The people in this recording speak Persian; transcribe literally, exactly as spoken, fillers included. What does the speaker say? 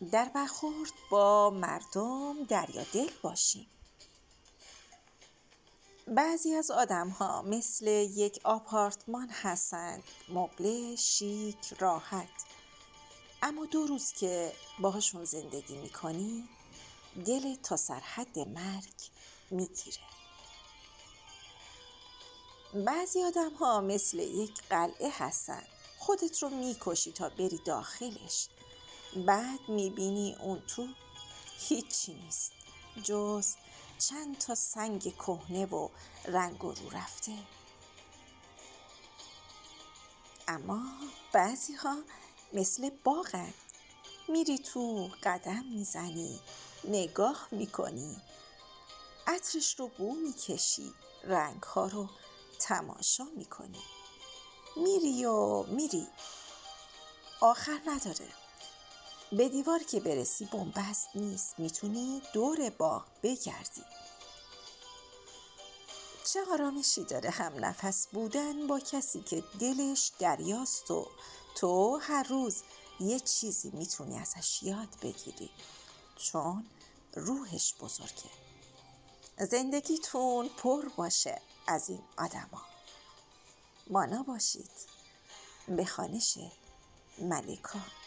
در برخورد با مردم دریادل باشیم. بعضی از آدم ها مثل یک آپارتمان هستند، مبله، شیک، راحت. اما دو روز که باهاشون زندگی میکنی دل تا سرحد مرگ میگیره. بعضی آدم ها مثل یک قلعه هستند، خودت رو میکشی تا بری داخلش، بعد میبینی اون تو هیچی نیست جز چند تا سنگ کهنه و رنگ و رو رفته. اما بعضی ها مثل باغن، میری تو، قدم میزنی، نگاه میکنی، عطرش رو بو میکشی، رنگ ها رو تماشا میکنی، میری و میری، آخر نداره. به دیوار که برسی بن‌بست نیست، میتونی دور باغ بگردی. چه آرامشی داره هم نفس بودن با کسی که دلش دریاست و تو هر روز یه چیزی میتونی ازش یاد بگیری، چون روحش بزرگه. زندگیتون پر باشه از این آدما. مانا باشید. به خوانش ملیکا.